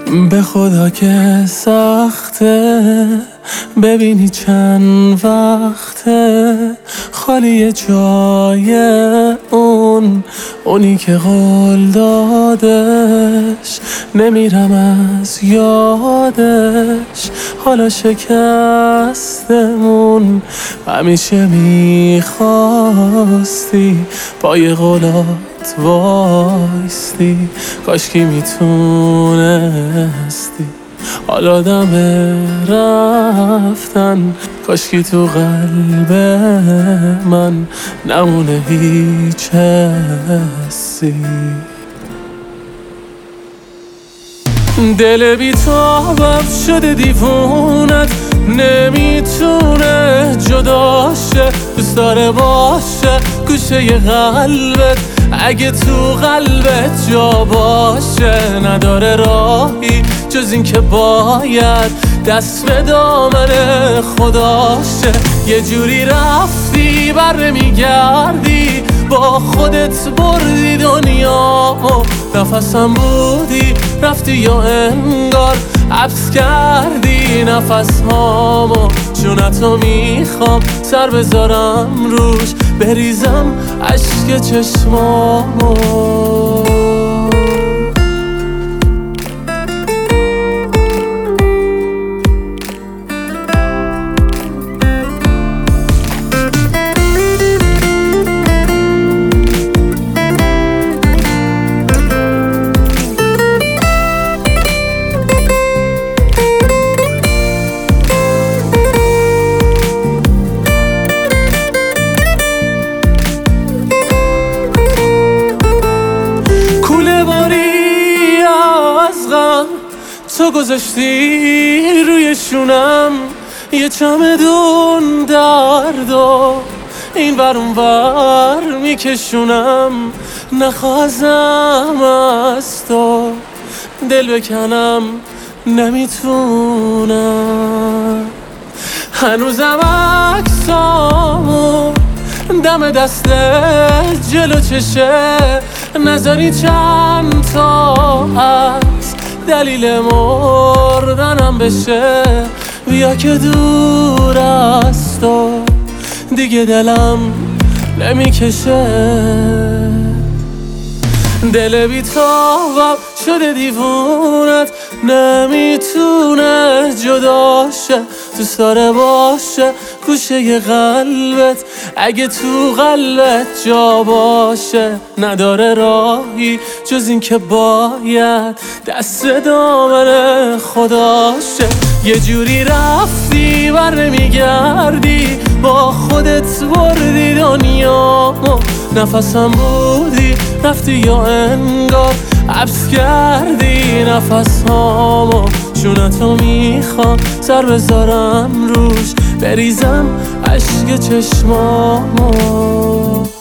به خدا که سخته ببینی چند وقته خالی جای اونی که قول دادش، نمیرم از یادش. حالا شکستمون همیشه میخواستی پای قولات وایستی، کاشکی میتونستی حالا دم رفتن، کاشکی تو قلب من نمونه هیچ حسی. دل بی‌تابم شده دیوونت، نمیتونه جداشه، دوست داره باشه گوشه قلبت. اگه تو قلبت جا باشه نداره راهی جز این که باید دست به دامن خداشه. یه جوری رفتی بر نمیگردی، با خودت بردی دنیا، نفسم بودی رفتی یا انگار حبس کردی نفس هامو. جونتو میخوام سر بذارم روش، بریزم اشک چشمامو. تو گذاشتی روی شونم یه چمدون درد و این ور اون ور میکشونم، نخوازم از تو دل بکنم نمیتونم. هنوزم عکسامو دم دست جلو چشه، نذاری چند تا از دلیل مردنم بشه. بیا که دور از تو دیگه دلم نمیکشه. دل بی‌تابم شده دیوونت، نمیتونه جداشه، دوست داره باشه گوشه قلبت. اگه تو قلبت جا باشه نداره راهی جز این که باید دست دامن خداشه. یه جوری رفتی بر نمیگردی، با خودت بردی دنیا، نفسم بودی رفتی یا انگار حبس کردی نفس هامو. جونتو میخوام سر بذارم روش، بریزم اشک چشمامو.